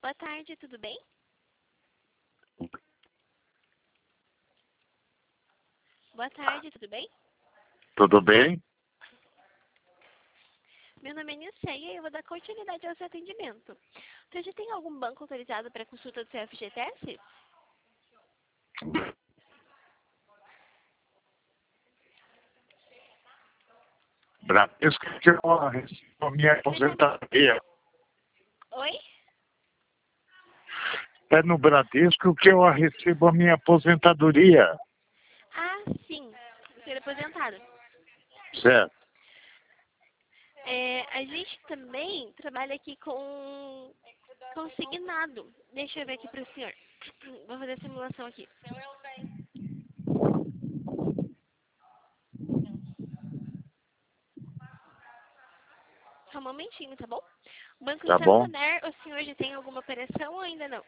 Boa tarde, tudo bem? Boa tarde, tudo bem? Tudo bem? Meu nome é Nisseia e eu vou dar continuidade ao seu atendimento. Você já tem algum banco autorizado para consulta do seu FGTS? Bradesco que eu recebo a minha aposentadoria. Oi? É no Bradesco que eu recebo a minha aposentadoria. Ah, sim. Ser aposentado. Certo. A gente também trabalha aqui com consignado. Deixa eu ver aqui para o senhor. Vou fazer a simulação aqui. Só um momentinho, tá bom? Banco Tá bom? Santander, o senhor já tem alguma operação ou ainda não?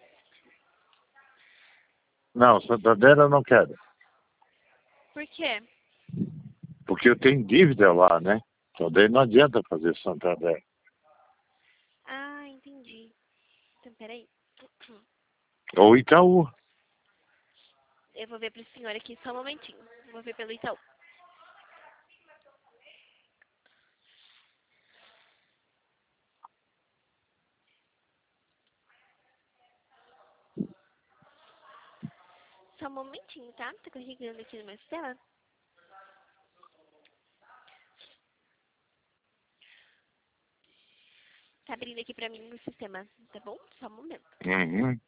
Não, Santander eu não quero. Por quê? Porque eu tenho dívida lá, né? Então daí não adianta fazer Santander. Ah, entendi. Então, peraí. Ou Itaú. Eu vou ver pro senhor aqui só um momentinho. Vou ver pelo Itaú. Só um momentinho, tá? Tá carregando aqui no meu sistema. Tá abrindo aqui pra mim no sistema, tá bom? Só um momento. Uhum.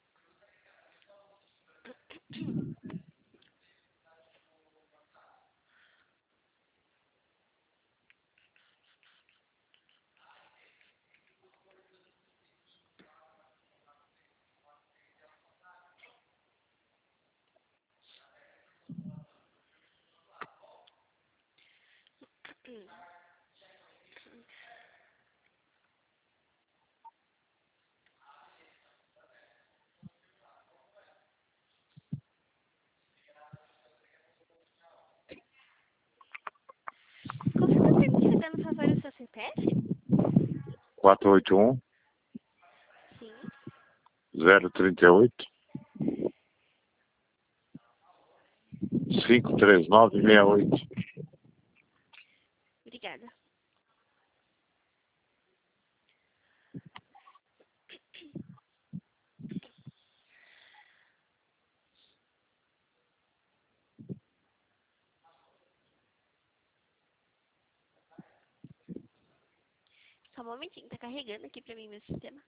Consegue me permitir, por favor, o seu CPF? 481 Sim. 038 53968. Obrigada. Só um momentinho, tá carregando aqui pra mim meu sistema.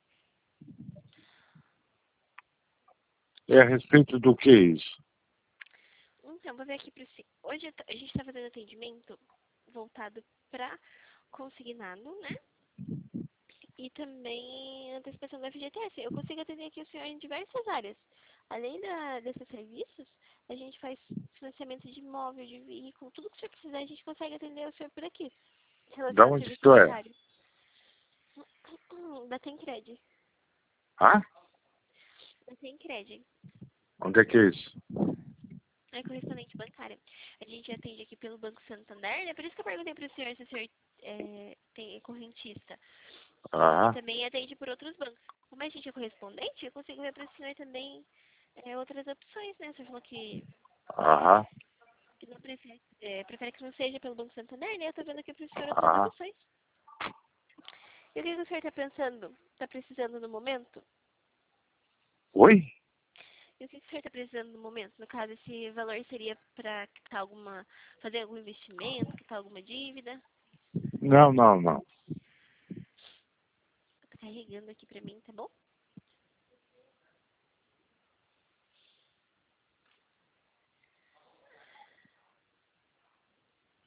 É a respeito do que isso? Então, vou ver aqui pro senhor. Hoje a gente tá fazendo atendimento voltado pra consignado, né? E também antecipação do FGTS. Eu consigo atender aqui o senhor em diversas áreas. Além desses serviços, a gente faz financiamento de imóvel, de veículo, tudo que o senhor precisar, a gente consegue atender o senhor por aqui. Em Da relação ao onde que serviço tu é? bancário. Da Tencred. Ah? Da Tencred. Onde é que é isso? É correspondente bancária. A gente atende aqui pelo Banco Santander, né? Por isso que eu perguntei para o senhor se o senhor é correntista. E Ah, também atende por outros bancos. Como a gente é correspondente, eu consigo ver para o senhor também outras opções, né? O senhor falou ah, que não prefere, prefere que não seja pelo Banco Santander, né? Eu tô vendo aqui para o senhor outras ah. opções. E o que o senhor está pensando? Está precisando no momento? Oi? E o que o senhor está precisando no momento? No caso, esse valor seria para quitar fazer algum investimento, quitar alguma dívida? Não, não, não. Tá carregando aqui pra mim, tá bom?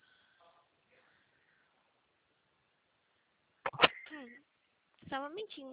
Só um momentinho.